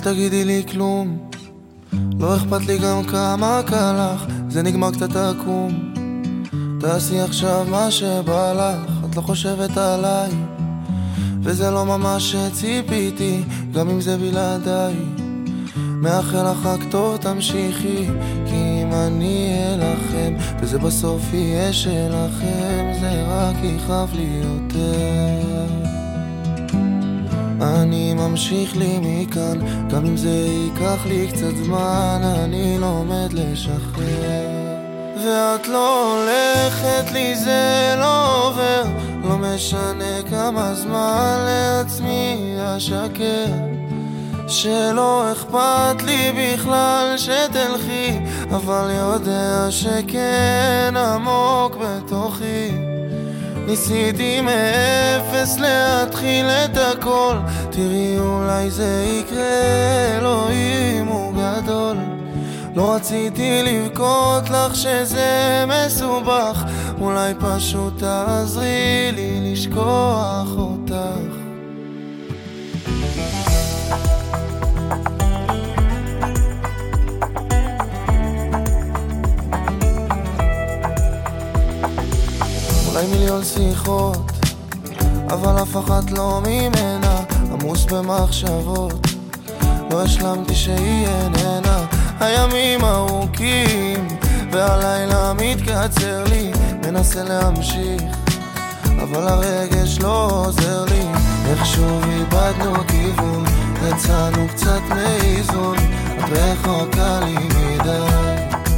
תגידי לי כלום, לא אכפת לי גם כמה קלח, זה נגמר קצת עקום. תעשי עכשיו מה שבא לך, את לא חושבת עליי, וזה לא ממש שציפיתי, גם אם זה בלעדיי. מאחל לך רק טוב, תמשיכי, כי אם אני אלחם וזה בסוף יהיה שלכם, זה רק יכאב לי יותר. אני ממשיך לי מכאן, גם אם זה ייקח לי קצת זמן, אני לומד לשחרר. ואת לא הולכת לי, זה לא עובר, לא משנה כמה זמן לעצמי אשקר, שלא אכפת לי בכלל שתלכי, אבל יודע שכן עמוק בתוכי. ניסיתי מאפס להתחיל את הכל, תראי אולי זה יקרה, אלוהים הוא גדול. לא רציתי לבכות לך שזה מסובך, אולי פשוט תעזרי לי לשכוח אותך. אולי מיליון שיחות, אבל אף אחת לא ממנה, עמוס במחשבות, לא השלמתי שהיא איננה. הימים ארוכים והלילה מתקצר לי, מנסה להמשיך אבל הרגש לא עוזר לי. איכשהו איבדנו כיוון, יצאנו קצת מאיזון, את רחוקה לי מדי.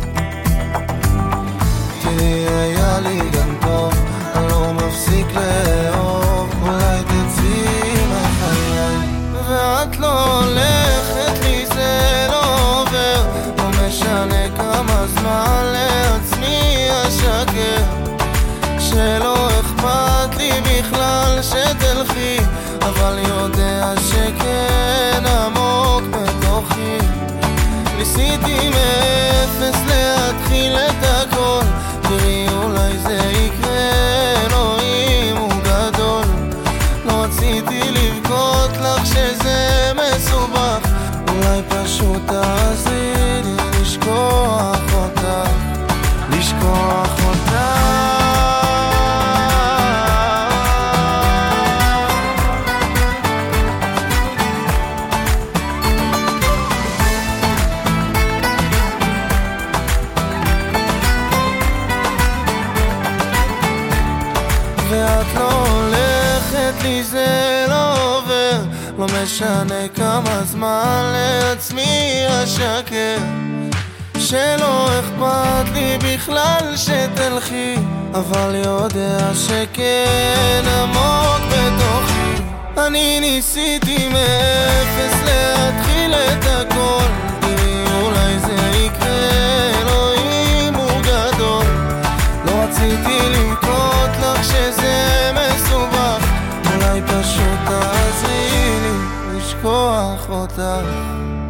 תראי היה לי גם טוב, אני לא מפסיק לאהוב, אולי תצאי מחיי. ואת לא הולכת לי, זה לא עובר, לא משנה כמה זמן לעצמי אשקר, שלא אכפת לי בכלל שתלכי, אבל יודע שכן עמוק בתוכי. ניסיתי מאפס להתחיל את הכל, תראי אולי זה יקרה, אלוהים הוא גדול. לא רציתי לבכות לך שזה מסובך, אולי פשוט תעזרי לי לשכוח אותך, לשכוח אותך. ואת לא הולכת לי, זה לא עובר, לא משנה כמה זמן לעצמי אשקר, שלא אכפת לי בכלל שתלכי, אבל יודע שכן עמוק בתוכי. אני ניסיתי מאפס להתחיל את הכל, תראי אולי זה יקרה, אלוהים הוא גדול. לא רציתי לבכות לך שזה מסובך, אולי פשוט תעזרי לי לשכוח אותך.